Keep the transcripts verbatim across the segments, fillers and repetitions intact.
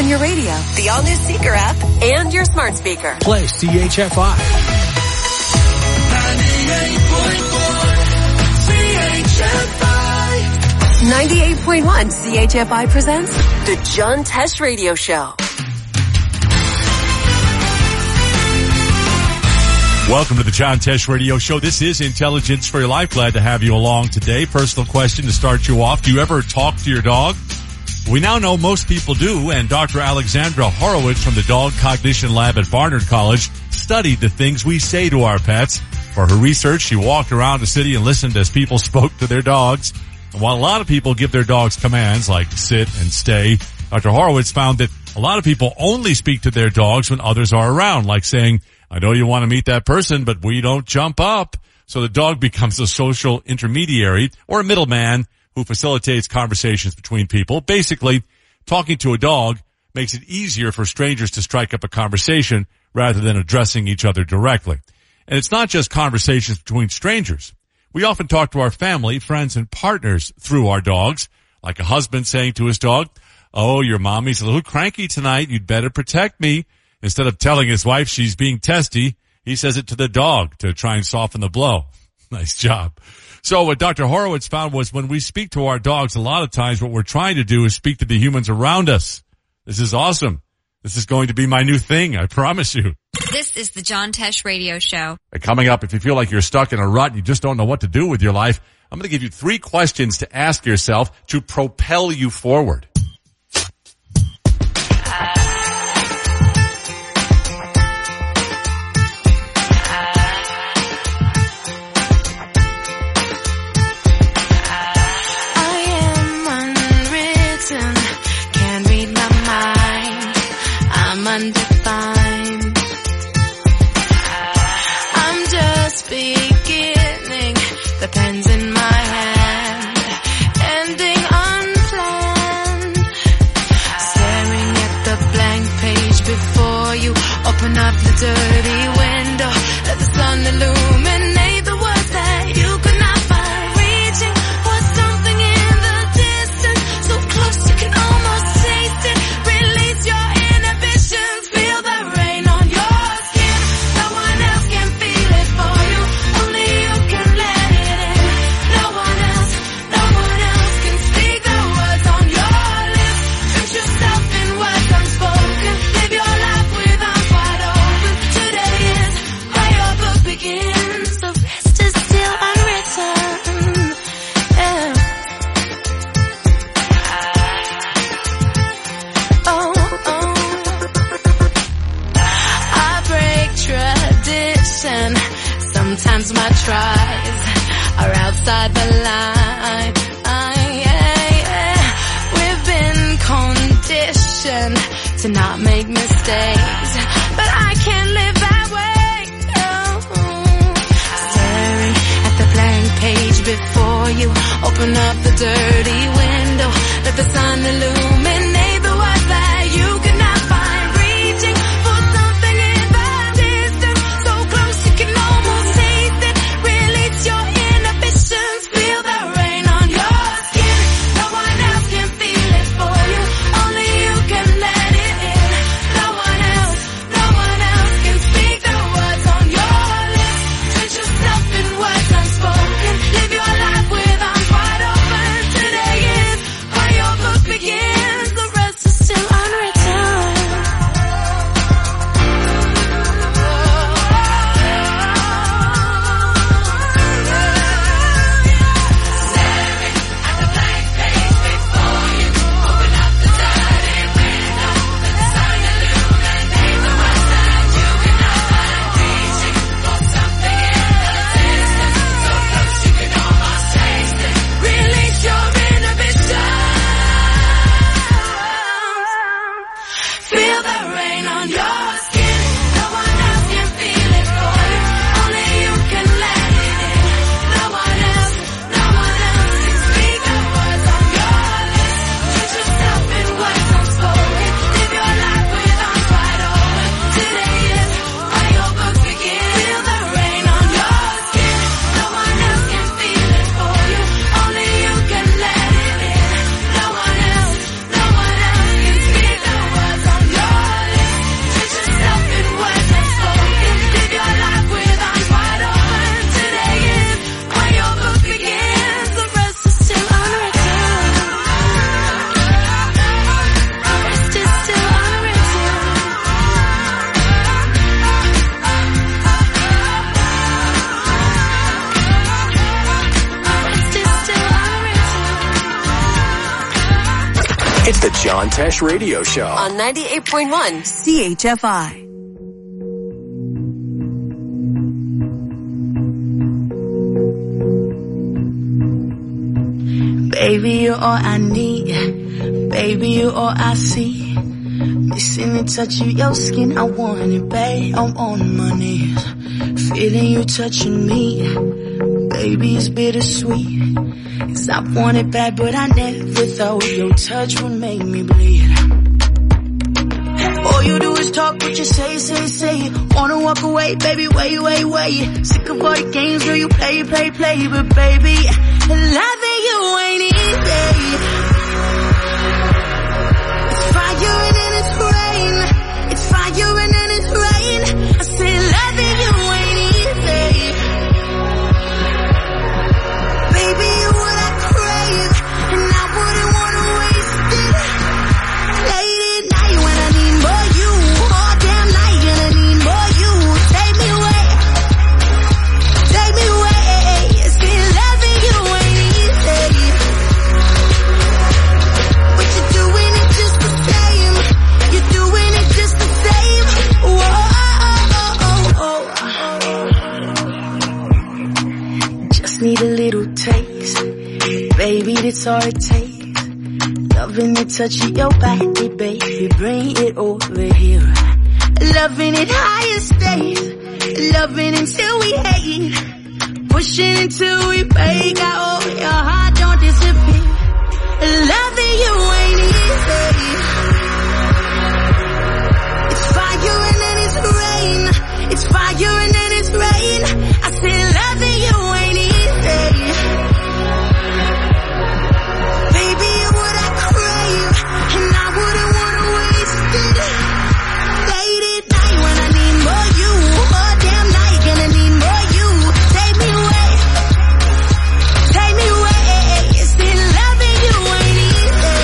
on your radio, the all-new Seeker app, and your smart speaker. Play C H F I. ninety-eight point one C H F I presents The John Tesh Radio Show. Welcome to the John Tesh Radio Show. This is Intelligence for Your Life. Glad to have you along today. Personal question to start you off. Do you ever talk to your dog? We now know most people do, and Doctor Alexandra Horowitz from the Dog Cognition Lab at Barnard College studied the things we say to our pets. For her research, she walked around the city and listened as people spoke to their dogs. And while a lot of people give their dogs commands like sit and stay, Doctor Horowitz found that a lot of people only speak to their dogs when others are around, like saying, I know you want to meet that person, but we don't jump up. So the dog becomes a social intermediary or a middleman who facilitates conversations between people. Basically, talking to a dog makes it easier for strangers to strike up a conversation rather than addressing each other directly. And it's not just conversations between strangers. We often talk to our family, friends, and partners through our dogs, like a husband saying to his dog, oh, your mommy's a little cranky tonight. You'd better protect me. Instead of telling his wife she's being testy, he says it to the dog to try and soften the blow. Nice job. So what Doctor Horowitz found was when we speak to our dogs, a lot of times what we're trying to do is speak to the humans around us. This is awesome. This is going to be my new thing, I promise you. This is the John Tesh Radio Show. And coming up, if you feel like you're stuck in a rut and you just don't know what to do with your life, I'm going to give you three questions to ask yourself to propel you forward. Undefined. I'm just beginning, the pen's in my hand, ending unplanned. Staring at the blank page before you, open up the dirty window, let the sun illuminate the words that you could not find. Reaching for something in the distance, so close you can almost taste it. Release your inhibitions. Feel the rain on your skin. No one else can feel it for you. Only you can let it in. No one else, no one else can speak the words on your lips. Drench yourself in words unspoken. Live your life with arms wide open. Today is where your book begins. The rest is still unwritten. Yeah. Oh, oh. Tradition. Sometimes my tries are outside the line. Uh, yeah, yeah. We've been conditioned to not make mistakes, but I can't live that way. No. Staring at the blank page before you, open up the dirty window, let the sun illuminate the words that you could not find. Reaching for something in the distance, so close you can almost taste it. Release your inhibitions, feel the rain on your skin. No one else can feel it for you, only you can let it in. No one else, no one else can speak the words on your lips. Drench yourself in words unspoken. Live your life with arms wide open. Today is where your book begins. It's the John Tesh Radio Show on ninety-eight point one C H F I. Baby, you're all I need. Baby, you're all I see. Missing the touch of your skin, I want it, babe. I'm on my knees, feeling you touching me. Baby, it's bittersweet, 'cause I want it bad, but I never thought your touch would make me bleed. All you do is talk, what you say, say, say. Wanna walk away, baby, wait, wait, wait. Sick of all the games, girl, you play, play, play. But baby, loving you ain't easy. It's fire and then it's rain. It's fire and then it's rain. I say loving you ain't easy. Baby, you're what I crave, and I wouldn't wanna waste it. Late at night when I need more you, all damn night and I need more you. Take me away, take me away. See, loving you ain't easy, but you're doing it just the same. You're doing it just the same. Whoa, just need a little taste, baby, that's all it takes. Loving the touch of your body, baby, bring it over here. Loving it higher stakes, loving until we hate, pushing until we break out. Oh, your heart don't disappear. Loving you ain't easy. It's fire and then it's rain. It's fire and then it's rain. I say loving you ain't easy. Baby, you're what I crave, and I wouldn't wanna waste it. Late at night when I need more you, all damn night gonna need more you. Take me away, take me away. Still loving you ain't easy,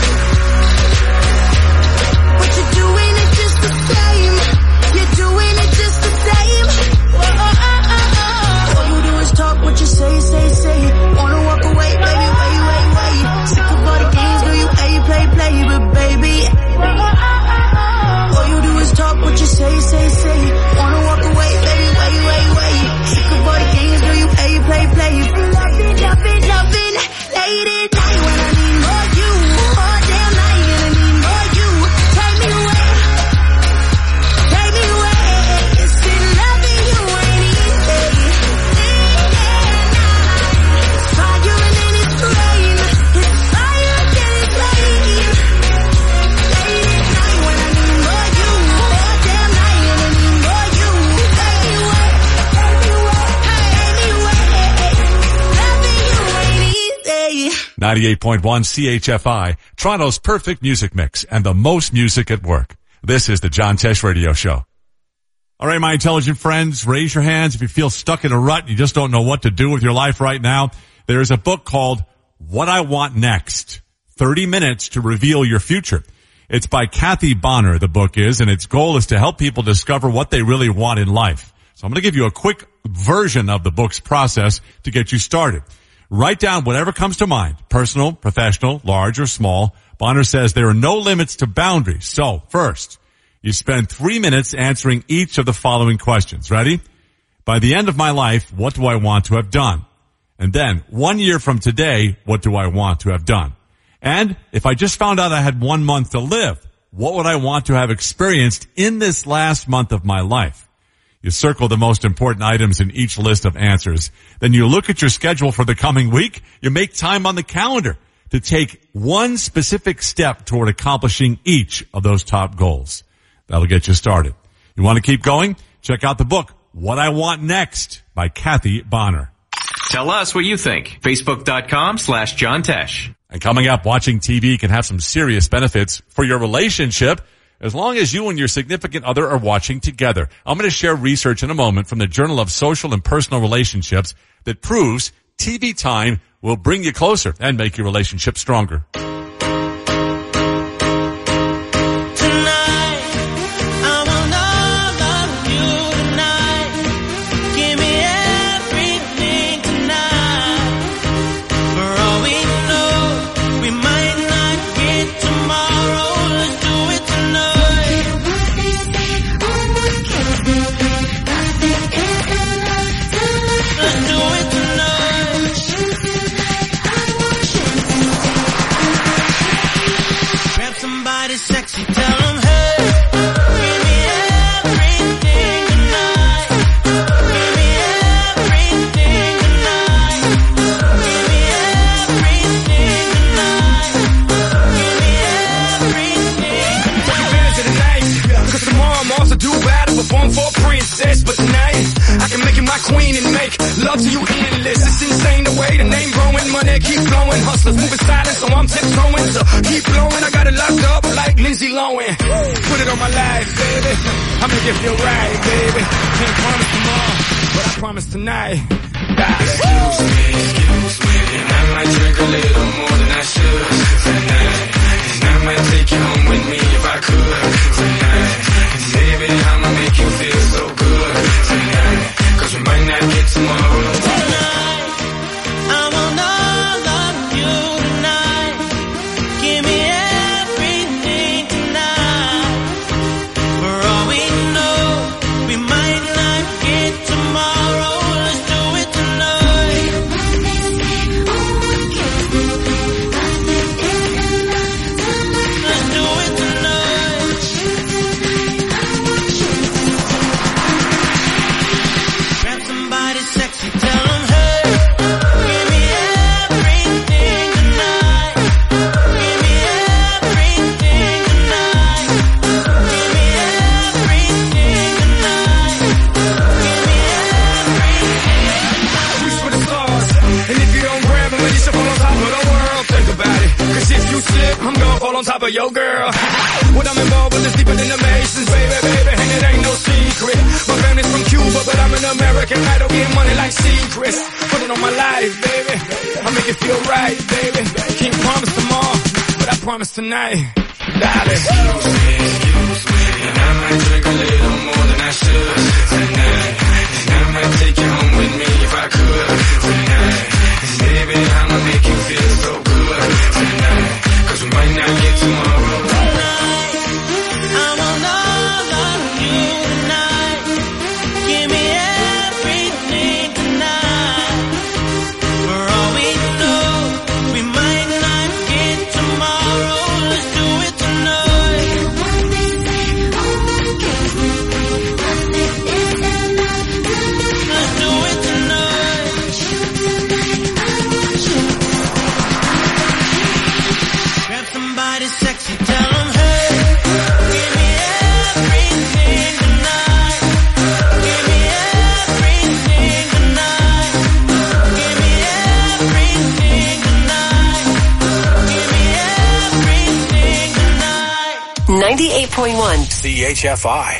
but you're doing it just the same. You're doing it just the same. Whoa, oh, oh, oh, oh. All you do is talk, what you say, say, say. Wanna walk away, baby, wait, wait, wait. Sick of all the games, girl, you play, play, play. But baby, whoa, oh, oh, oh. All you do is talk, what you say, say, say. Wanna walk away, baby, wait, wait, wait. Sick of all the games, girl, you play, play, play. Loving, loving, loving. Late at night when I need more you, all damn night and I need more you. Take me away, take me away. Still loving you ain't easy. It's fire and then it's rain. It's fire and then it's rain. Late at night when I need more you, all damn night and I need more you. Take me away, take me away, take me away. Loving you ain't easy. ninety-eight point one C H F I, Toronto's perfect music mix and the most music at work. This is the John Tesh Radio Show. All right, my intelligent friends, raise your hands if you feel stuck in a rut and you just don't know what to do with your life right now. There's a book called What I Want Next, thirty minutes to Reveal Your Future. It's by Kathy Bonner, the book is, and its goal is to help people discover what they really want in life. So I'm going to give you a quick version of the book's process to get you started. Write down whatever comes to mind, personal, professional, large or small. Bonner says there are no limits to boundaries. So first, you spend three minutes answering each of the following questions. Ready? By the end of my life, what do I want to have done? And then, one year from today, what do I want to have done? And if I just found out I had one month to live, what would I want to have experienced in this last month of my life? You circle the most important items in each list of answers. Then you look at your schedule for the coming week. You make time on the calendar to take one specific step toward accomplishing each of those top goals. That'll get you started. You want to keep going? Check out the book, What I Want Next by Kathy Bonner. Tell us what you think. Facebook.com slash John Tesh. And coming up, watching T V can have some serious benefits for your relationship as long as you and your significant other are watching together. I'm going to share research in a moment from the Journal of Social and Personal Relationships that proves T V time will bring you closer and make your relationship stronger. Tomorrow somebody sexy, tell them, hey, give me everything tonight. Give me everything tonight. Give me everything tonight. Give me everything. Take advantage of the night, cause tomorrow I'm also due battle, perform for a princess. But tonight, I can make you my queen and make love to you endless. It's insane the way the name growing, money keep flowing. Hustlers moving silent, so I'm tiptoeing. So keep blowing, I got it locked up like Lindsay Lohan. Put it on my life, baby. I'm gonna give you a ride, baby. Can't promise tomorrow, but I promise tonight. Excuse me, excuse me, and I might drink a little more than I should tonight. And I might take you home with me if I could tonight. And baby, I'ma make you feel so good tonight. Cause we might not get tomorrow. Tonight, I want all of you tonight. Give me everything tonight. For all we know, we might not get tomorrow. Let's do it tonight. Let's do it tonight. Grab somebody sexy, tell them, hey, give me everything tonight. Give me everything tonight. Give me everything tonight. Give me everything. Reach for the stars, and if you don't grab them, you should fall on top of the world. Think about it, cause if you slip, I'm gonna fall on top of your girl. What I'm involved with is deeper than the Masons, baby, baby, and it ain't no secret. My family's from Cuba, but I'm an American idol, getting money like secrets. Put it on my life, baby, I'll make it feel right, baby. Can't promise tomorrow, but I promise tonight. Darling. Excuse me, excuse me, and I might drink a little more than I should tonight. And I might take you home with me if I could tonight. And baby, I'ma make you feel so good tonight. Cause we might not get tomorrow. Tonight, I want all of you tonight. Give me everything tonight. For all we know, we might not get tomorrow. Let's do it tonight. Let's do it tonight. Grab somebody sexy, tell them, hey, give me everything tonight. Give me everything tonight. Give me everything tonight. Give me everything tonight. ninety-eight point one. C H F I.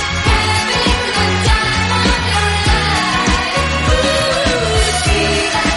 You can dance, you can die, having the time of your life. Ooh, see that.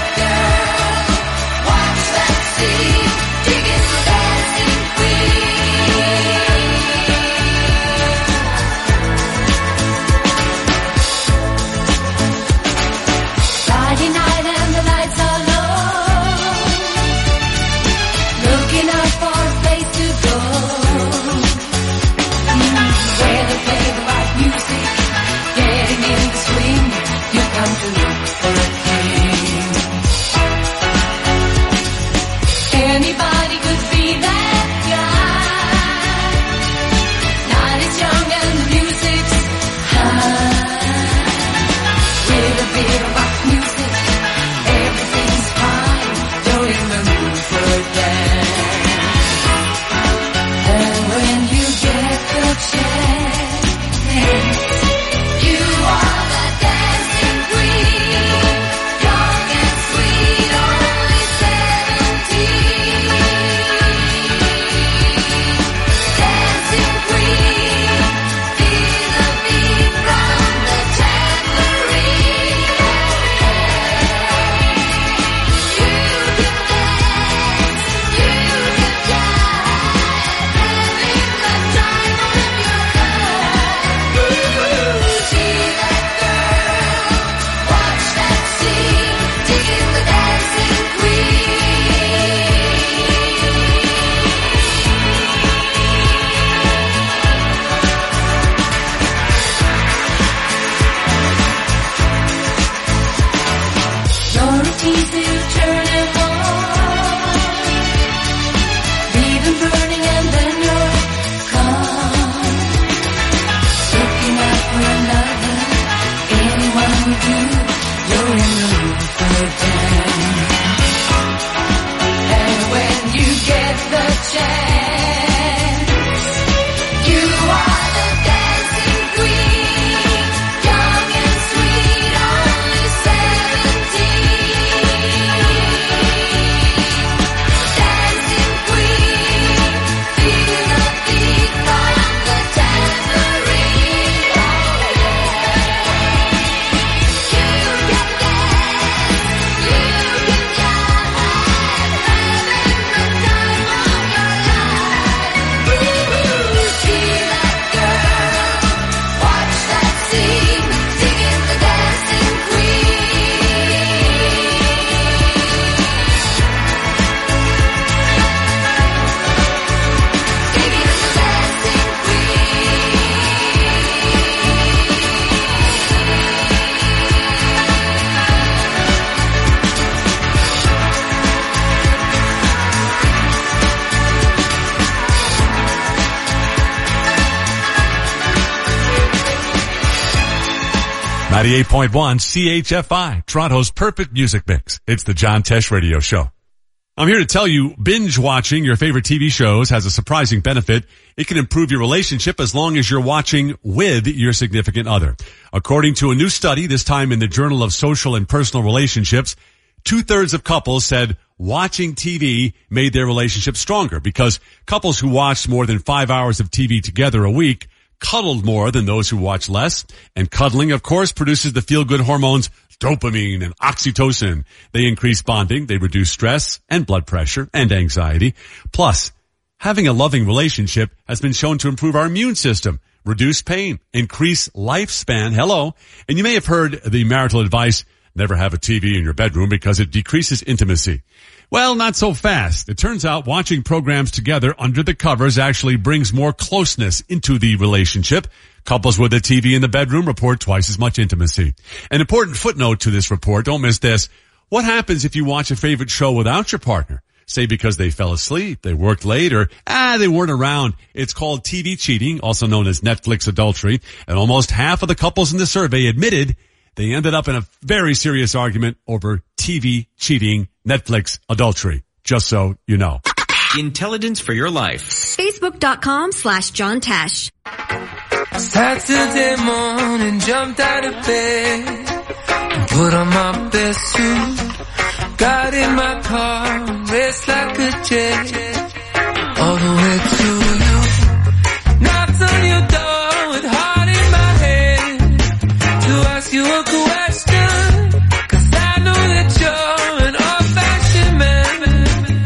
ninety-eight point one C H F I, Toronto's perfect music mix. It's the John Tesh Radio Show. I'm here to tell you, binge watching your favorite T V shows has a surprising benefit. It can improve your relationship as long as you're watching with your significant other. According to a new study, this time in the Journal of Social and Personal Relationships, two-thirds of couples said watching T V made their relationship stronger because couples who watched more than five hours of T V together a week cuddled more than those who watch less. And cuddling, of course, produces the feel-good hormones dopamine and oxytocin. They increase bonding, they reduce stress and blood pressure and anxiety. Plus, having a loving relationship has been shown to improve our immune system, reduce pain, increase lifespan. Hello. And you may have heard the marital advice, never have a T V in your bedroom because it decreases intimacy. Well, not so fast. It turns out watching programs together under the covers actually brings more closeness into the relationship. Couples with a T V in the bedroom report twice as much intimacy. An important footnote to this report, don't miss this. What happens if you watch a favorite show without your partner? Say because they fell asleep, they worked late, or ah, they weren't around. It's called T V cheating, also known as Netflix adultery. And almost half of the couples in the survey admitted they ended up in a very serious argument over T V cheating, Netflix adultery. Just so you know. Intelligence for your life. Facebook.com slash John Tesh. Saturday morning, jumped out of bed and put on my best suit. Got in my car, raced like a jet, all the way to you. Knocked on your door with heart in my head to ask you a question, 'cause I know that you're an old-fashioned man.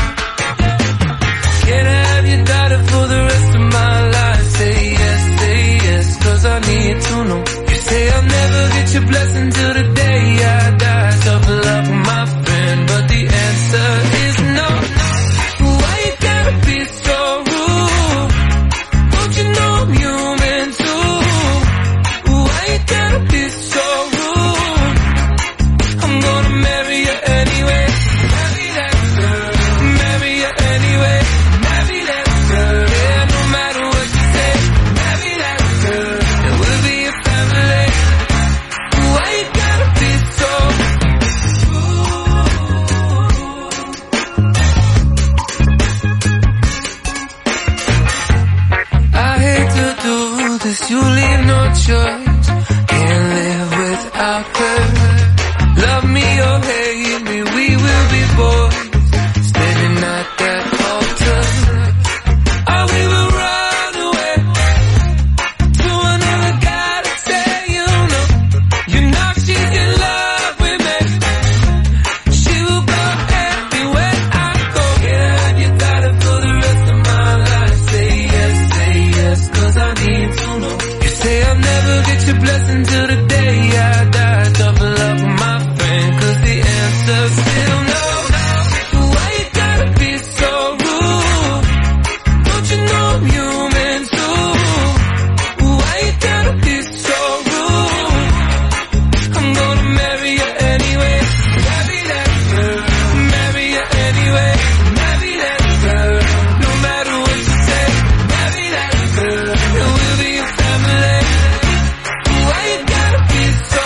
Yeah. Can I have your daughter for the rest of my life? Say yes, say yes, 'cause I need to know. You say I'll never get your blessing till the day I die. Tough luck, my friend, but the answer is no. Why you gotta be so rude? Don't you know I'm human too? Why you gotta be so rude? I'm gonna marry you anyway. Marry that girl. Marry you anyway. Marry that girl. Yeah, no matter what you say. Marry that girl. And we'll be a family. Why you gotta be so I hate to do this, you leave no choice. Can't live without her. Love me or hate me, we will be boys, standing at that altar. Or we will run away to another guy to say you know. You know she's in love with me. She will go everywhere I go. Can I have your daughter for the rest of my life? Say yes, say yes, 'cause I need to know. You say I'll never get your blessing till the day I die. Double up, my friend, 'cause the answer's still no. Why you gotta be so rude? Don't you know I'm human too? Why you gotta be so rude? I'm gonna marry you anyway. Marry that girl. Marry you anyway. Marry that girl. No matter what you say. Marry that girl. And we'll be a family. Why you gotta be so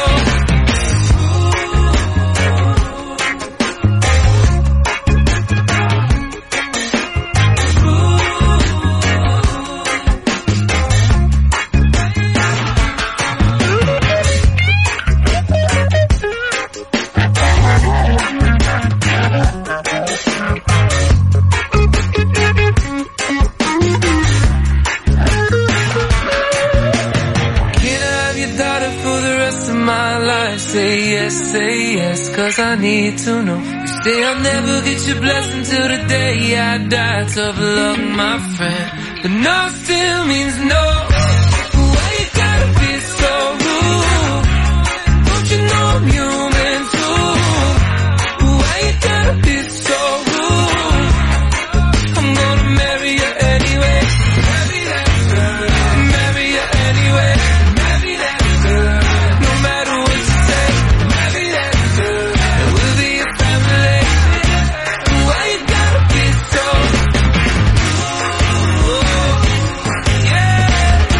Can I have your daughter for the rest of my life? Say yes, say yes, 'cause I need to know. You say I'll never get your blessing till the day I die. Tough luck, my friend, but no still means no. Why you gotta be so rude? Don't you know I'm human too? Why you gotta be so rude? I'm gonna marry you anyway. Marry that girl. Marry you anyway. Marry that girl. No matter what you say. Marry that girl. And we'll be a family. Why you gotta be so rude? Yeah.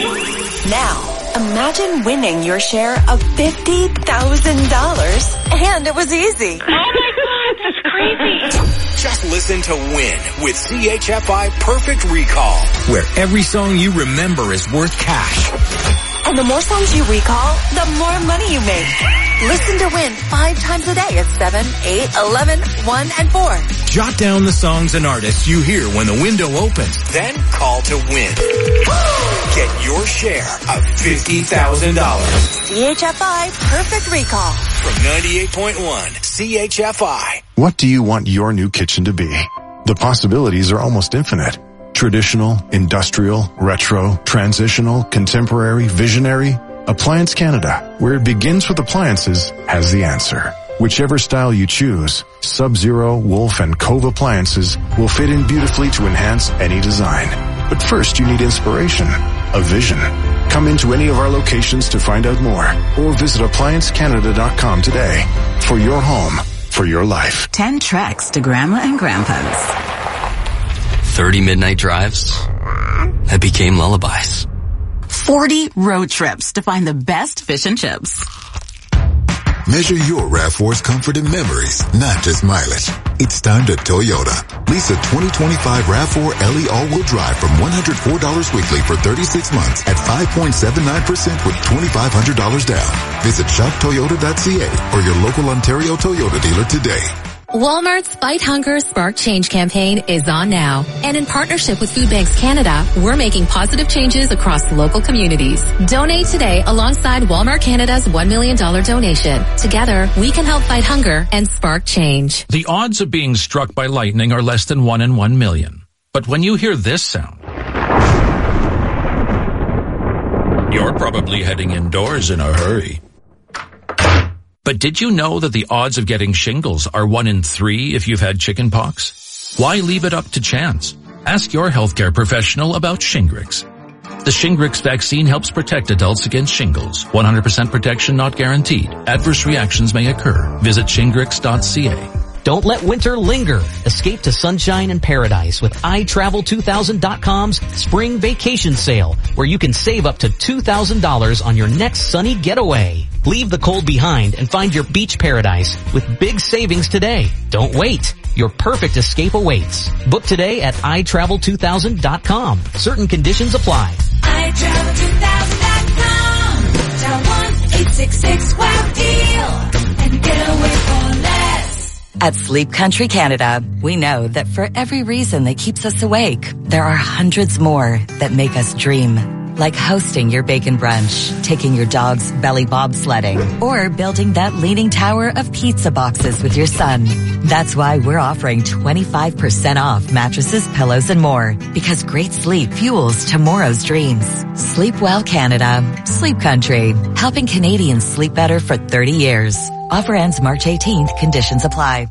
Now, imagine winning your share of fifty thousand dollars, and it was easy. Oh my God, that's crazy. Just listen to Win with C H F I Perfect Recall, where every song you remember is worth cash. And the more songs you recall, the more money you make. Listen to Win five times a day at seven, eight, eleven, one, and four. Jot down the songs and artists you hear when the window opens. Then call to Win. Get your share of fifty thousand dollars. C H F I Perfect Recall. From ninety-eight point one C H F I. What do you want your new kitchen to be? The possibilities are almost infinite. Traditional, industrial, retro, transitional, contemporary, visionary. Appliance Canada, where it begins with appliances, has the answer. Whichever style you choose, Sub-Zero, Wolf, and Cove appliances will fit in beautifully to enhance any design. But first you need inspiration, a vision. Come into any of our locations to find out more, or visit appliance canada dot com today. For your home, for your life. Ten treks to Grandma and Grandpa's. thirty midnight drives that became lullabies. forty road trips to find the best fish and chips. Measure your RAV four's comfort and memories, not just mileage. It's time to Toyota. Lease a twenty twenty-five RAV four L E all-wheel drive from one hundred four dollars weekly for thirty-six months at five point seven nine percent with twenty-five hundred dollars down. Visit shop toyota dot c a or your local Ontario Toyota dealer today. Walmart's Fight Hunger, Spark Change campaign is on now. And in partnership with Food Banks Canada, we're making positive changes across local communities. Donate today alongside Walmart Canada's one million dollars donation. Together, we can help fight hunger and spark change. The odds of being struck by lightning are less than one in one million. But when you hear this sound, you're probably heading indoors in a hurry. But did you know that the odds of getting shingles are one in three if you've had chicken pox? Why leave it up to chance? Ask your healthcare professional about Shingrix. The Shingrix vaccine helps protect adults against shingles. one hundred percent protection not guaranteed. Adverse reactions may occur. Visit shingrix dot c a. Don't let winter linger. Escape to sunshine and paradise with i travel two thousand dot com's spring vacation sale, where you can save up to two thousand dollars on your next sunny getaway. Leave the cold behind and find your beach paradise with big savings today. Don't wait. Your perfect escape awaits. Book today at i travel two thousand dot com. Certain conditions apply. i travel two thousand dot com. Dial one eight six six wow deal and get away for less. At Sleep Country Canada, we know that for every reason that keeps us awake, there are hundreds more that make us dream. Like hosting your bacon brunch, taking your dog's belly bobsledding, or building that leaning tower of pizza boxes with your son. That's why we're offering twenty-five percent off mattresses, pillows, and more. Because great sleep fuels tomorrow's dreams. Sleep well, Canada. Sleep Country. Helping Canadians sleep better for thirty years. Offer ends March eighteenth. Conditions apply.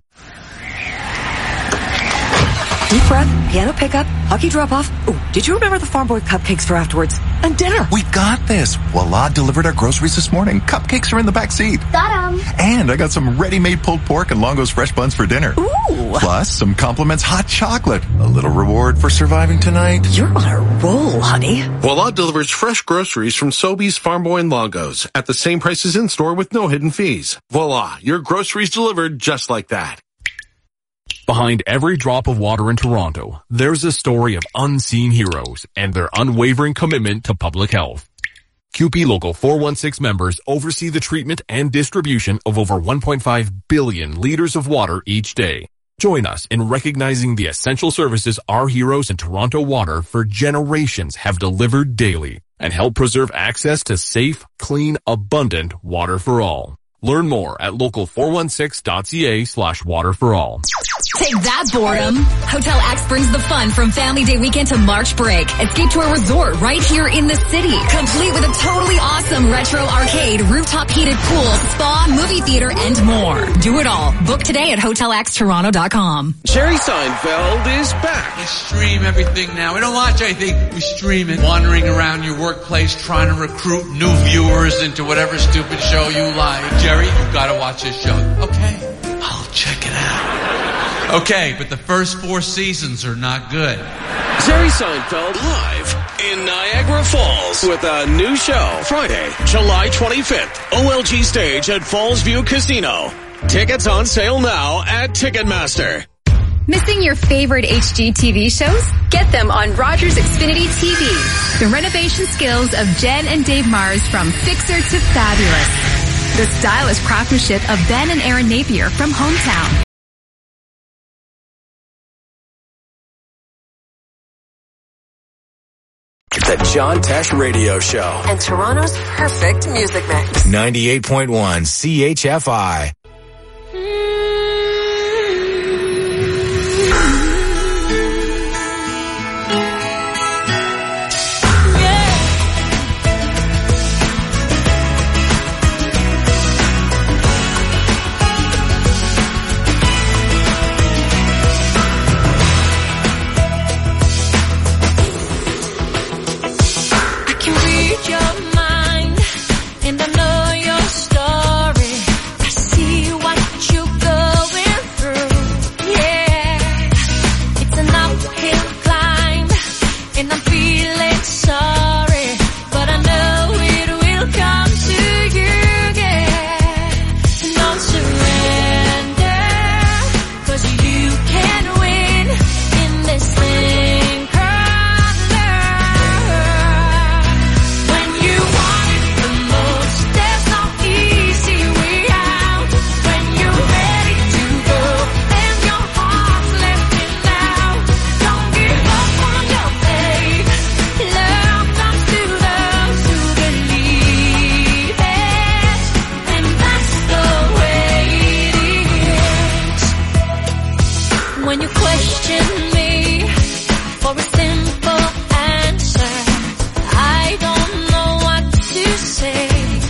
Deep breath, piano pickup, hockey drop-off. Oh, did you remember the Farm Boy cupcakes for afterwards? And dinner. We got this. Voila delivered our groceries this morning. Cupcakes are in the back seat. Got 'em. And I got some ready-made pulled pork and Longo's fresh buns for dinner. Ooh. Plus some compliments hot chocolate. A little reward for surviving tonight. You're on a roll, honey. Voila delivers fresh groceries from Sobeys, Farm Boy, and Longo's at the same prices in store with no hidden fees. Voila, your groceries delivered just like that. Behind every drop of water in Toronto, there's a story of unseen heroes and their unwavering commitment to public health. Q P Local four one six members oversee the treatment and distribution of over one point five billion liters of water each day. Join us in recognizing the essential services our heroes in Toronto water for generations have delivered daily and help preserve access to safe, clean, abundant water for all. Learn more at local four one six dot c a slash water for all. Take that, boredom. Hotel X brings the fun from Family Day weekend to March break. Escape to a resort right here in the city, complete with a totally awesome retro arcade, rooftop heated pool, spa, movie theater, and more. Do it all. Book today at hotel x toronto dot com. Jerry Seinfeld is back. We stream everything now. We don't watch anything. We stream it. Wandering around your workplace trying to recruit new viewers into whatever stupid show you like. Jerry, you've got to watch this show. Okay, I'll check it out. Okay, but the first four seasons are not good. Jerry Seinfeld live in Niagara Falls with a new show Friday, July twenty-fifth. O L G stage at Falls View Casino. Tickets on sale now at Ticketmaster. Missing your favorite H G T V shows? Get them on Rogers Xfinity T V. The renovation skills of Jen and Dave Mars from Fixer to Fabulous. The stylish craftsmanship of Ben and Aaron Napier from Hometown. The John Tesh Radio Show. And Toronto's perfect music mix. ninety-eight point one C H F I. Your mind, and I know your story. I see what you're going through. Yeah, it's an uphill climb, and I'm feeling sorry, but I know it will come to you. Yeah, don't surrender, 'cause you can win in this thing. When you question me for a simple answer, I don't know what to say,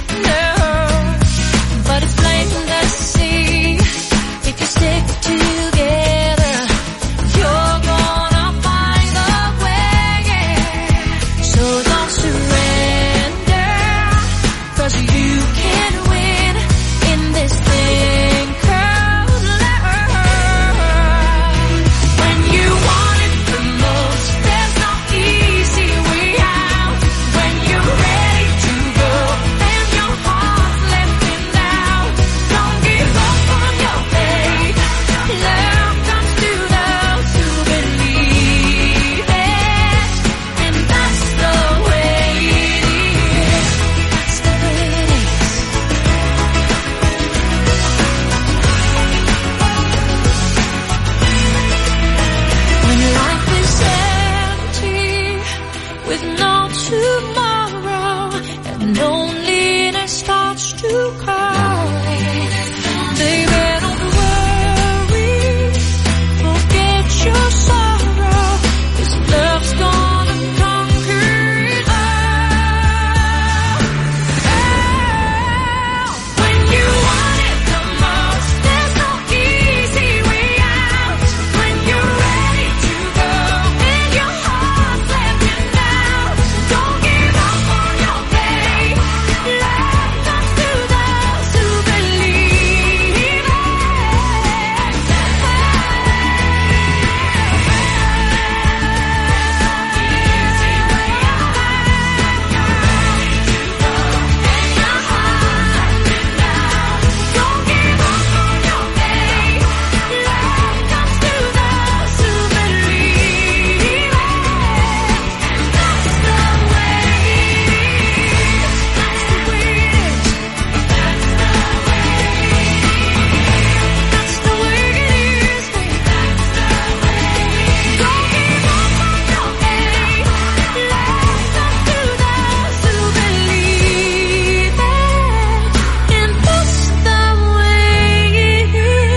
no, but it's plain to see, if you stick together, you're gonna find a way, so don't surrender, 'cause you can win in this thing called love. When you want it the most, there's no easy way out. When you're ready to go and your heart's letting down, don't give up on your faith. Love comes to those who believe it, and that's the way it is. That's the way it is. When life is empty, with no tomorrow, and loneliness starts to call, baby, don't worry, forget your sorrow, 'cause love's gonna conquer it all. When you want it the most, there's no easy way out. When you're ready to go and your heart's letting down, don't give up on your faith. Love comes to those who believe it. Don't give up on your faith. Love comes to those who believe it. That's the way it is. That's the way it is. That's the way it is. That's the way it is. Don't give up on your faith. Love comes to those who believe it. And that's the way it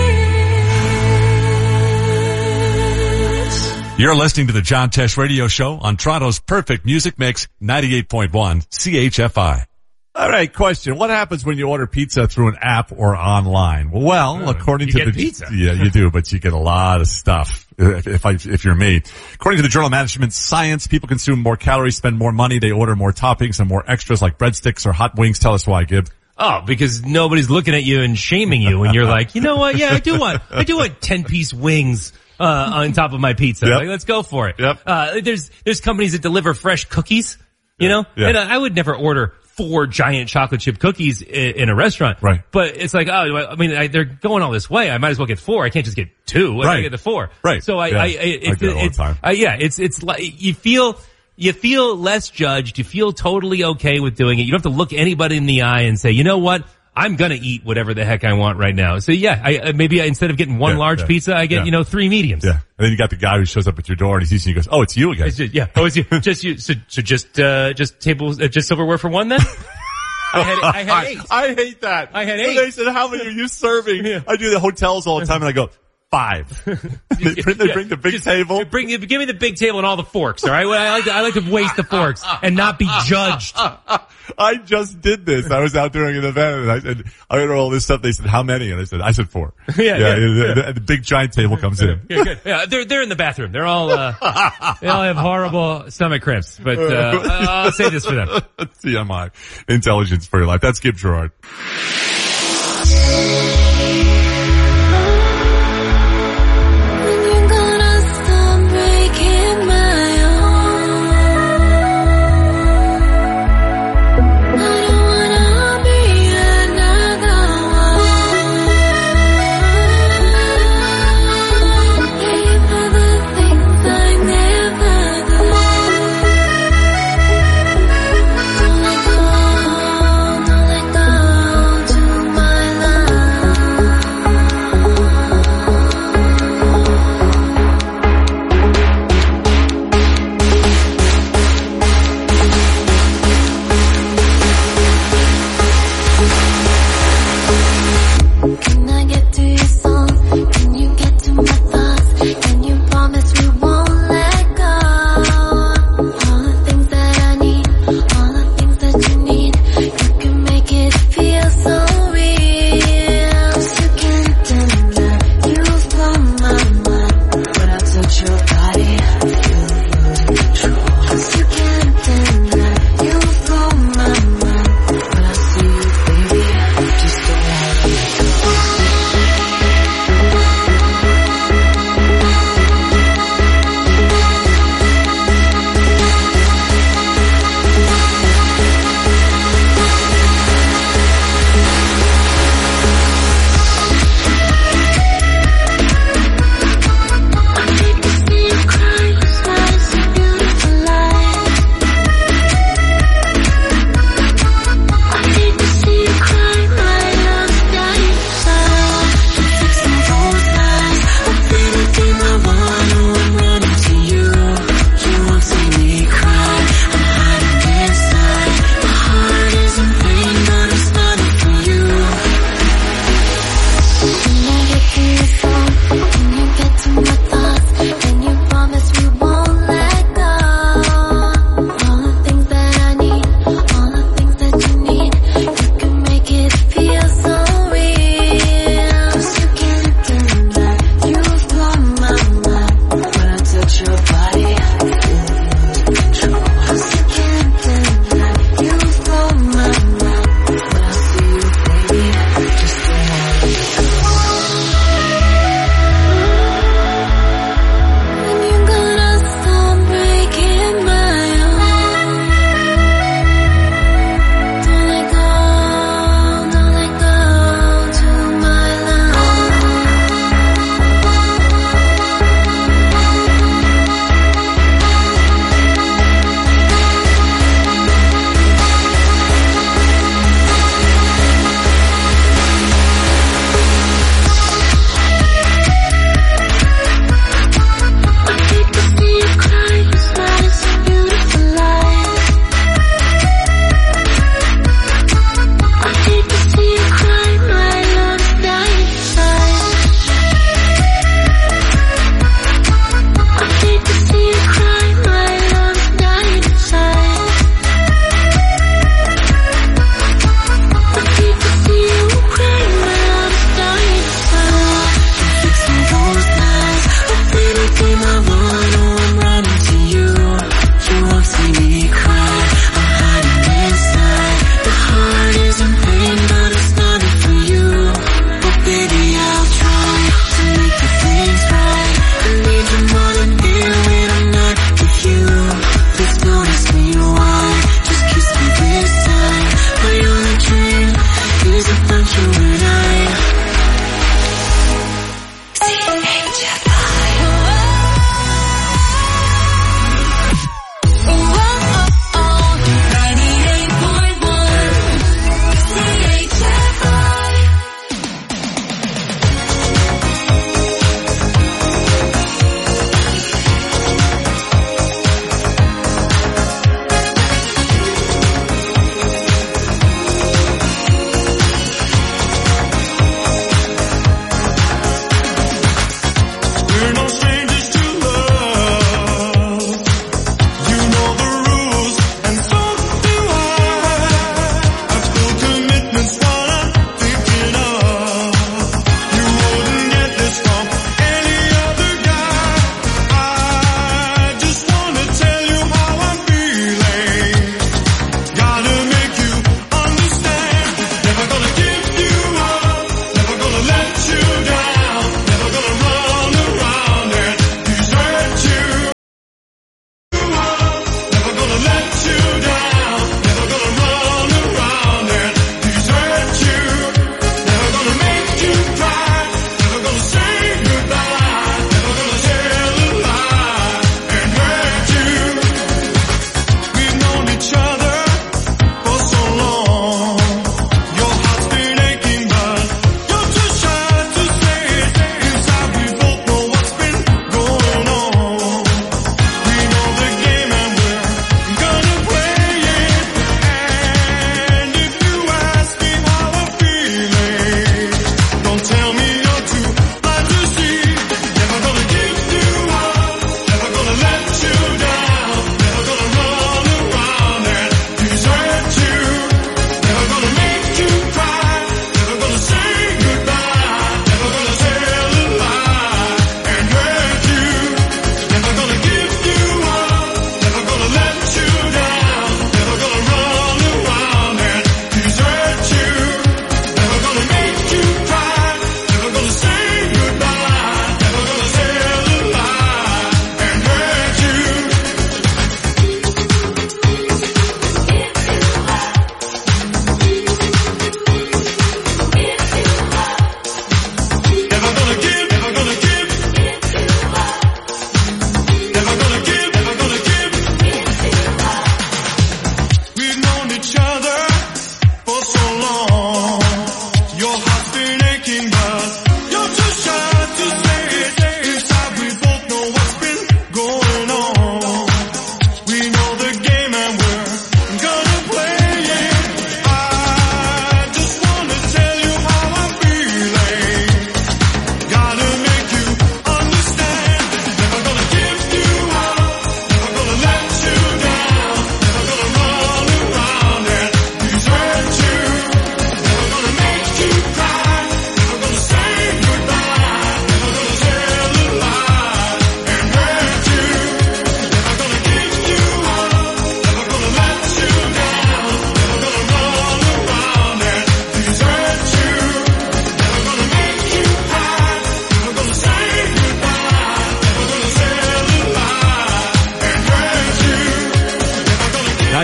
is. You're listening to the John Tesh Radio Show on Toronto's perfect music mix, ninety-eight point one C H F I. All right, question. What happens when you order pizza through an app or online? Well, Oh, according you to get the pizza. Yeah, you do, but you get a lot of stuff if, if I if you're me. According to the Journal of Management Science, people consume more calories, spend more money, they order more toppings and more extras like breadsticks or hot wings. Tell us why, Gib. Oh, because nobody's looking at you and shaming you, and you're like, you know what? Yeah, I do want, I do want ten piece wings uh, on top of my pizza. Yep. Like, let's go for it. Yep. Uh, there's, there's companies that deliver fresh cookies, you know, Yeah. and I would never order four giant chocolate chip cookies in, in a restaurant. Right. But it's like, oh, I mean, I, they're going all this way. I might as well get four. I can't just get two. I Right. gotta get the four. Right. So I, Yeah. I, I, I it's, do it all the it's, time. uh, yeah, it's, it's like, you feel, you feel less judged. You feel totally okay with doing it. You don't have to look anybody in the eye and say, you know what? I'm gonna eat whatever the heck I want right now. So yeah, I, uh, maybe I, instead of getting one Yeah, large yeah, pizza, I get, yeah. you know, three mediums. Yeah. And then you got the guy who shows up at your door and he sees you and he goes, oh, it's you again. It's just, yeah. Oh, it's you. Just you. So, so just, uh, just tables, uh, just silverware for one then? I had, I had eight. I, I hate that. I had When eight. they said, how many are you serving? Yeah. I do the hotels all the time and I go, five. they bring, they bring the big Just table. Bring, give me the big table and all the forks, all right? I like to, I like to waste the forks and not be judged. I just did this. I was out doing an event and I said, I ordered all this stuff. They said, how many? And I said, I said four. Yeah, yeah, the, yeah. The, the big giant table comes in. Yeah, good. Yeah, they're, they're in the bathroom. They're all, uh, they all have horrible stomach cramps, but, uh, I'll say this for them. T M I. Intelligence for your life. That's Skip Gerard.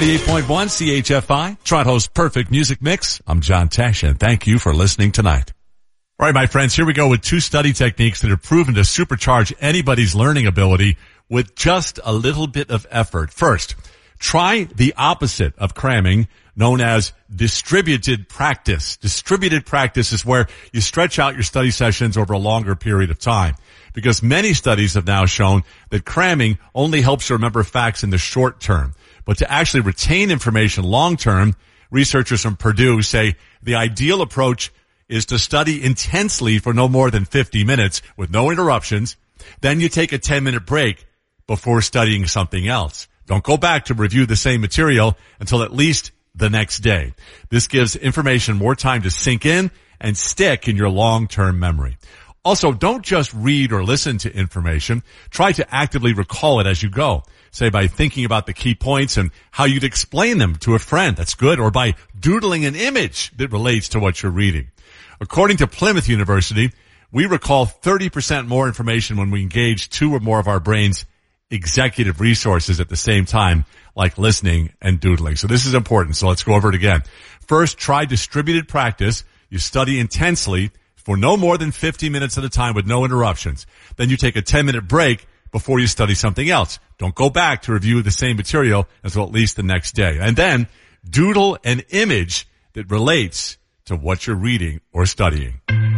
ninety-eight point one C H F I, Toronto's perfect music mix. I'm John Tesh, and thank you for listening tonight. All right, my friends, here we go with two study techniques that have proven to supercharge anybody's learning ability with just a little bit of effort. First, try the opposite of cramming, known as distributed practice. Distributed practice is where you stretch out your study sessions over a longer period of time, because many studies have now shown that cramming only helps you remember facts in the short term. But to actually retain information long term, researchers from Purdue say the ideal approach is to study intensely for no more than fifty minutes with no interruptions. Then you take a ten minute break before studying something else. Don't go back to review the same material until at least the next day. This gives information more time to sink in and stick in your long-term memory. Also, don't just read or listen to information. Try to actively recall it as you go. Say by thinking about the key points and how you'd explain them to a friend. That's good. Or by doodling an image that relates to what you're reading. According to Plymouth University, we recall thirty percent more information when we engage two or more of our brain's executive resources at the same time, like listening and doodling. So this is important. So let's go over it again. First, try distributed practice. You study intensely for no more than fifty minutes at a time with no interruptions. Then you take a ten minute break before you study something else. Don't go back to review the same material until at least the next day. And then doodle an image that relates to what you're reading or studying.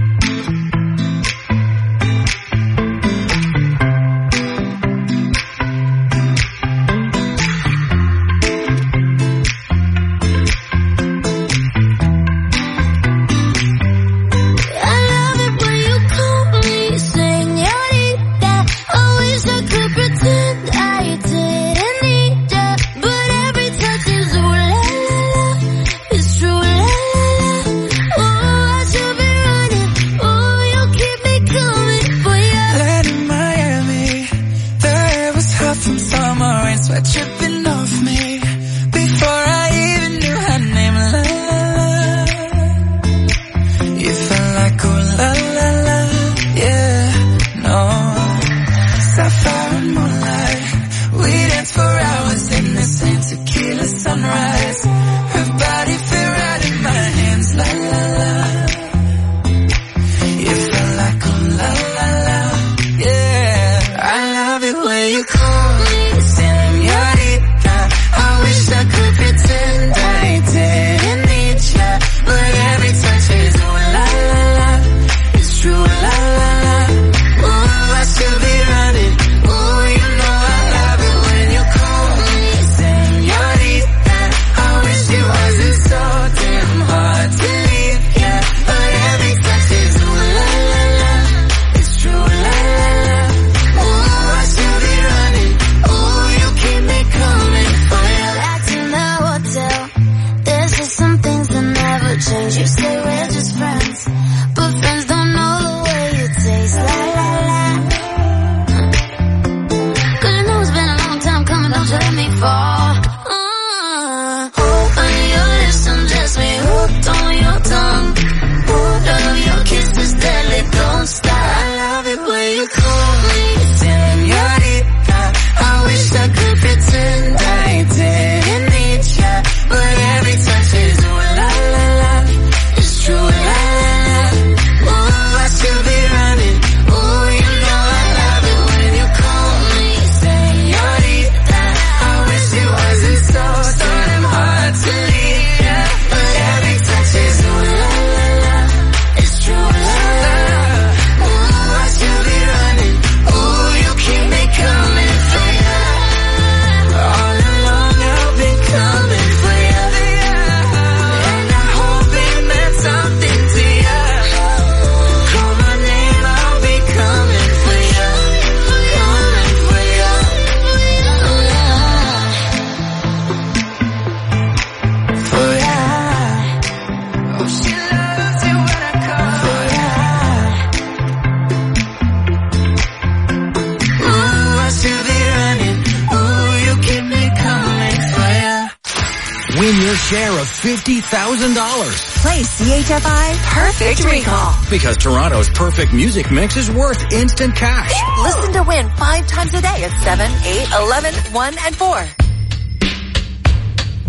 Win your share of fifty thousand dollars. Play C H F I Perfect Recall. Because Toronto's perfect music mix is worth instant cash. Listen to win five times a day at seven, eight, eleven, one, and four.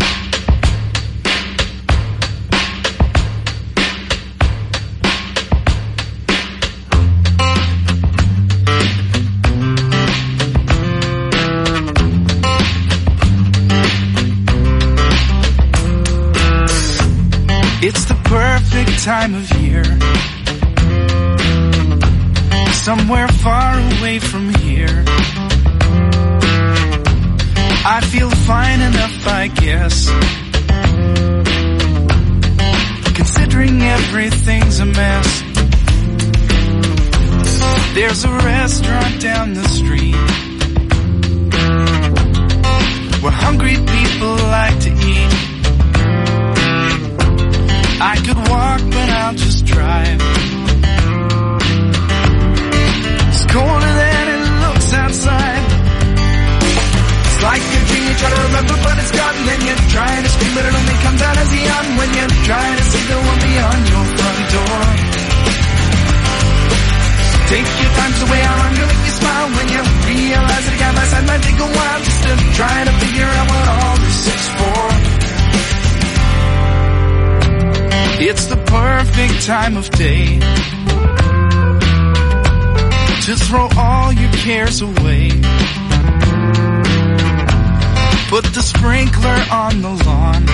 It's the perfect time of year. Somewhere far away from here. I feel fine enough, I guess. Considering everything's a mess. There's a restaurant down the street where hungry people like to eat. I could walk, but I'll just drive. It's colder than it looks outside. It's like a dream you try to remember, but it's gone. Then you're trying to scream, but it only comes out as a yawn when you're trying to see the one beyond your front door. Take your time to weigh how long to make you smile when you realize that a guy by side might take a while just to try to figure out what all this is for. It's the perfect time of day to throw all your cares away. Put the sprinkler on the lawn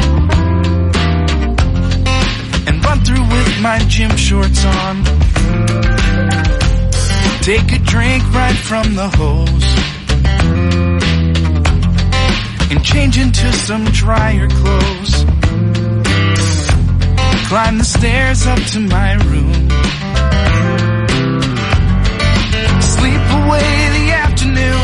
and run through with my gym shorts on. Take a drink right from the hose and change into some drier clothes. Climb the stairs up to my room. Sleep away the afternoon.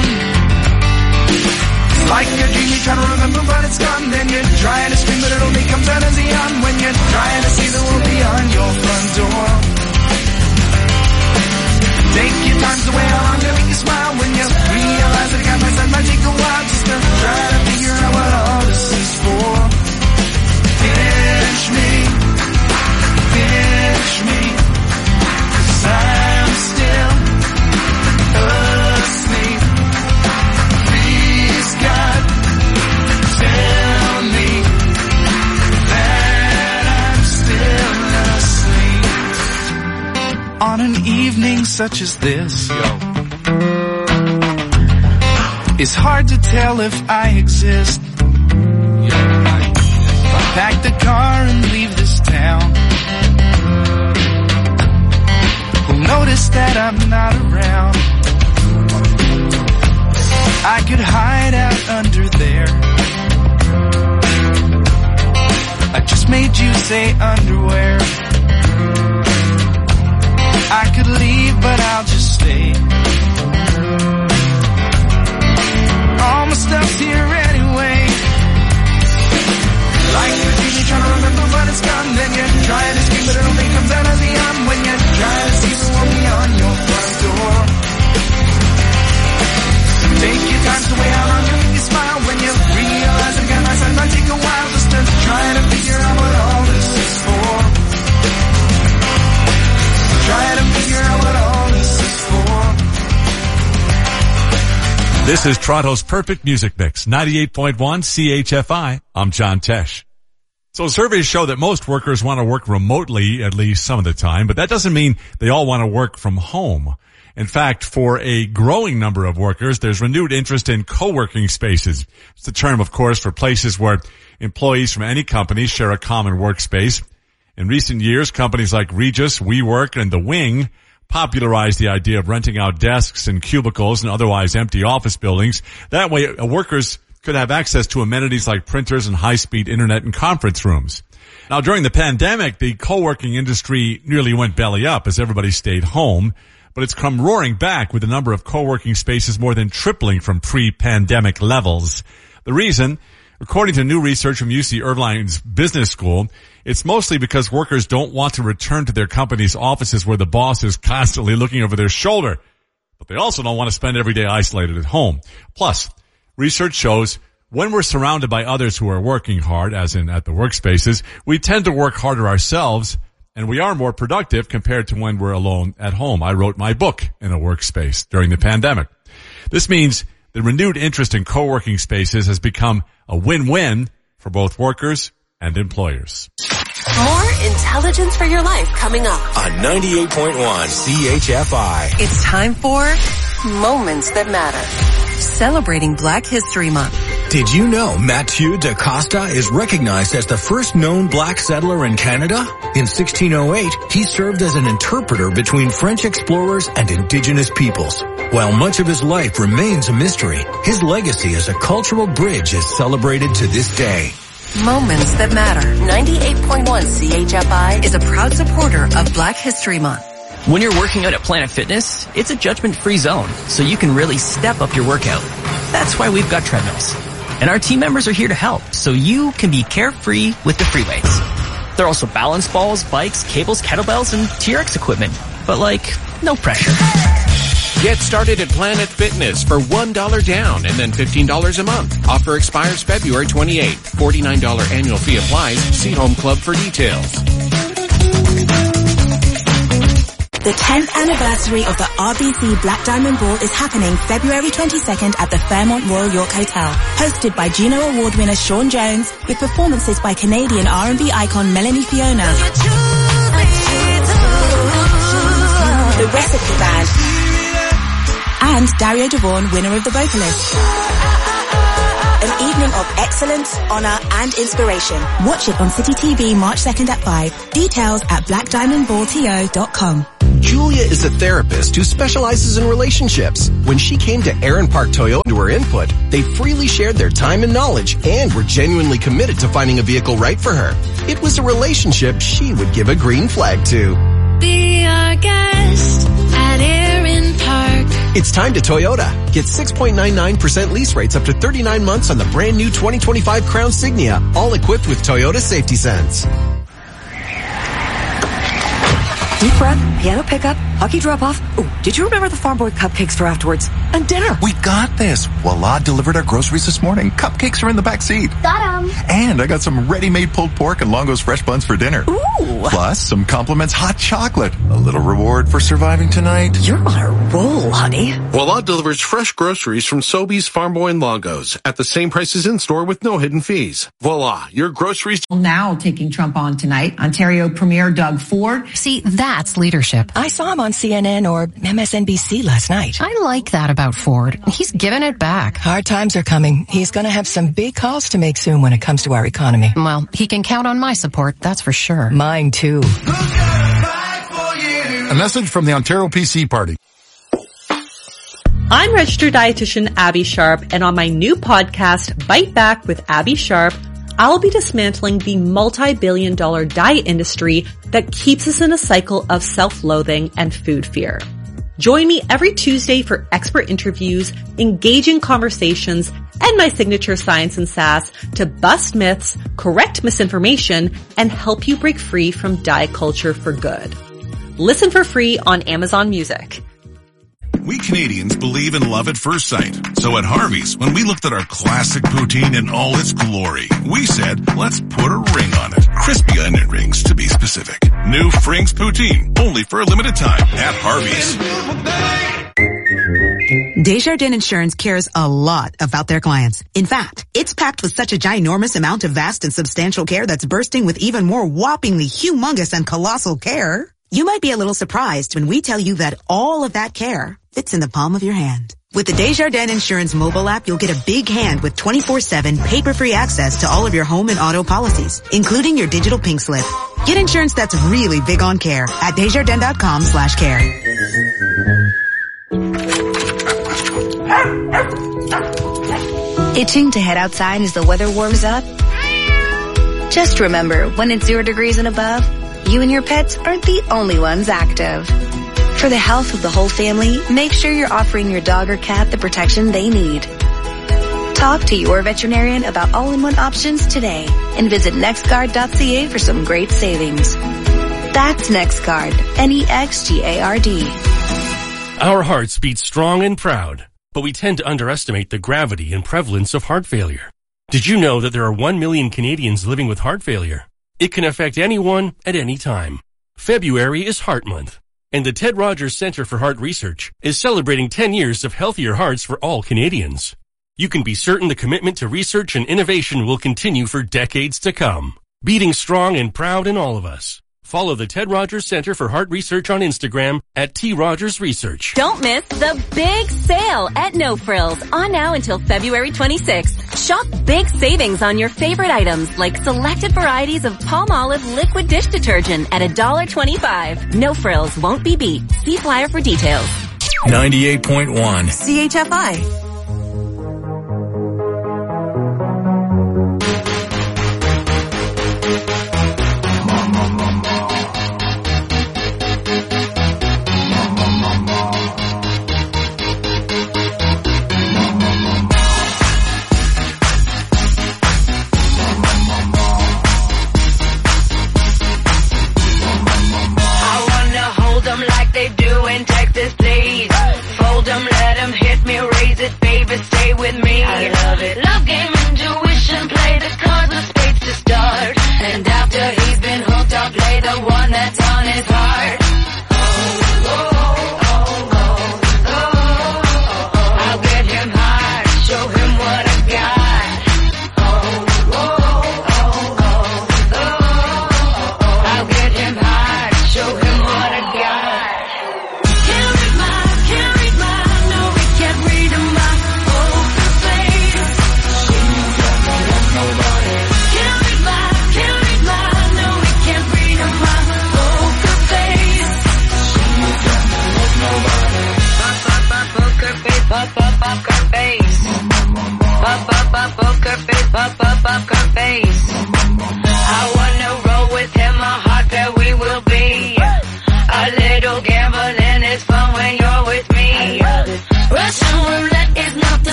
It's like a dream you try to remember, but it's gone. Then you're trying to scream, but it only comes out as a yawn when you're trying to see the world beyond your front door. Take your time to weigh how long to make you smile when you realize that a guy by side might take a while just to try to figure out what all this is for. Pinch me, pinch me, 'cause I'm still asleep. Please God, tell me that I'm still asleep. On an evening such as this, yo, it's hard to tell if I exist. Pack the car and leave this town. Who'll notice that I'm not around? I could hide out under there. I just made you say underwear. I could leave, but I'll just stay. All my stuff's here anyway. Like a dream you're trying to remember, but it's gone. Then you're trying to scream, but it only comes out as a yawn when you're trying to see the one beyond your front door. Take your time to weigh how long you make you smile when you realize that a guy by side might take a while just to try to figure out what all this is for. Try to figure out what all this is for. This is Toronto's Perfect Music Mix, ninety-eight point one C H F I. I'm John Tesh. So surveys show that most workers want to work remotely at least some of the time, but that doesn't mean they all want to work from home. In fact, for a growing number of workers, there's renewed interest in co-working spaces. It's the term, of course, for places where employees from any company share a common workspace. In recent years, companies like Regis, WeWork, and The Wing popularized the idea of renting out desks and cubicles and otherwise empty office buildings. That way, workers could have access to amenities like printers and high-speed internet and conference rooms. Now, during the pandemic, the co-working industry nearly went belly up as everybody stayed home, but it's come roaring back with the number of co-working spaces more than tripling from pre-pandemic levels. The reason, according to new research from U C Irvine's Business School, it's mostly because workers don't want to return to their company's offices where the boss is constantly looking over their shoulder. But they also don't want to spend every day isolated at home. Plus, research shows when we're surrounded by others who are working hard, as in at the workspaces, we tend to work harder ourselves, and we are more productive compared to when we're alone at home. I wrote my book in a workspace during the pandemic. This means the renewed interest in co-working spaces has become a win-win for both workers and employers. More intelligence for your life coming up on ninety-eight point one C H F I. It's time for Moments That Matter, celebrating Black History Month. Did you know Mathieu da Costa is recognized as the first known black settler in Canada? In sixteen oh eight, he served as an interpreter between French explorers and indigenous peoples. While much of his life remains a mystery, his legacy as a cultural bridge is celebrated to this day. Moments that matter. ninety-eight point one C H F I is a proud supporter of Black History Month. When you're working out at Planet Fitness, it's a judgment-free zone, so you can really step up your workout. That's why we've got treadmills. And our team members are here to help, so you can be carefree with the free weights. There are also balance balls, bikes, cables, kettlebells, and T R X equipment. But like, no pressure. Get started at Planet Fitness for one dollar down and then fifteen dollars a month. Offer expires February twenty-eighth. forty-nine dollars annual fee applies. See Home Club for details. The tenth anniversary of the R B C Black Diamond Ball is happening February twenty-second at the Fairmont Royal York Hotel. Hosted by Juno Award winner Sean Jones, with performances by Canadian R and B icon Melanie Fiona, The Recipe Band, and Dario Devon, winner of The Vocalist. An evening of excellence, honor, and inspiration. Watch it on City T V March second at five. Details at black diamond ball t o dot com. Julia is a therapist who specializes in relationships. When she came to Aaron Park Toyota to her input, they freely shared their time and knowledge and were genuinely committed to finding a vehicle right for her. It was a relationship she would give a green flag to. Be our guest at Aaron Park. It's time to Toyota. Get six point nine nine percent lease rates up to thirty-nine months on the brand new twenty twenty-five Crown Signia, all equipped with Toyota Safety Sense. Deep breath, piano pickup, hockey drop-off. Ooh, did you remember the Farm Boy cupcakes for afterwards? And dinner. We got this. Voila delivered our groceries this morning. Cupcakes are in the back seat. Got 'em. And I got some ready-made pulled pork and Longo's fresh buns for dinner. Ooh. Plus, some compliments hot chocolate. A little reward for surviving tonight. You're on a roll, honey. Voila delivers fresh groceries from Sobeys, Farm Boy, and Longo's at the same prices in-store with no hidden fees. Voila, your groceries. Now taking Trump on tonight, Ontario Premier Doug Ford. See, that's leadership. I saw him on C N N or M S N B C last night. I like that about Ford. He's giving it back. Hard times are coming. He's going to have some big calls to make soon when it comes to our economy. Well, he can count on my support, that's for sure. Mine too. A message from the Ontario P C Party. I'm registered dietitian Abby Sharp, and on my new podcast, Bite Back with Abby Sharp, I'll be dismantling the multi-billion dollar diet industry that keeps us in a cycle of self-loathing and food fear. Join me every Tuesday for expert interviews, engaging conversations, and my signature science and sass to bust myths, correct misinformation, and help you break free from diet culture for good. Listen for free on Amazon Music. We Canadians believe in love at first sight. So at Harvey's, when we looked at our classic poutine in all its glory, we said, let's put a ring on it. Crispy onion rings, to be specific. New Frings Poutine, only for a limited time at Harvey's. Desjardins Insurance cares a lot about their clients. In fact, it's packed with such a ginormous amount of vast and substantial care that's bursting with even more whoppingly humongous and colossal care. You might be a little surprised when we tell you that all of that care fits in the palm of your hand. With the Desjardins Insurance mobile app, you'll get a big hand with twenty-four seven paper-free access to all of your home and auto policies, including your digital pink slip. Get insurance that's really big on care at Desjardins.com slash care. Itching to head outside as the weather warms up? Just remember, when it's zero degrees and above, you and your pets aren't the only ones active. For the health of the whole family, make sure you're offering your dog or cat the protection they need. Talk to your veterinarian about all-in-one options today and visit nextguard dot c a for some great savings. That's NextGuard, N E X G A R D. Our hearts beat strong and proud, but we tend to underestimate the gravity and prevalence of heart failure. Did you know that there are one million Canadians living with heart failure? It can affect anyone at any time. February is Heart Month, and the Ted Rogers Centre for Heart Research is celebrating ten years of healthier hearts for all Canadians. You can be certain the commitment to research and innovation will continue for decades to come, beating strong and proud in all of us. Follow the Ted Rogers Center for Heart Research on Instagram at T Rogers Research. Don't miss the big sale at No Frills on now until February twenty-sixth. Shop big savings on your favorite items like selected varieties of Palmolive liquid dish detergent at one dollar twenty-five. No Frills won't be beat. See flyer for details. ninety-eight point one C H F I.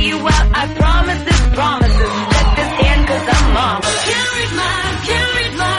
I promise this, promises. Let this hand cause I'm mama. Can't read my, can't read my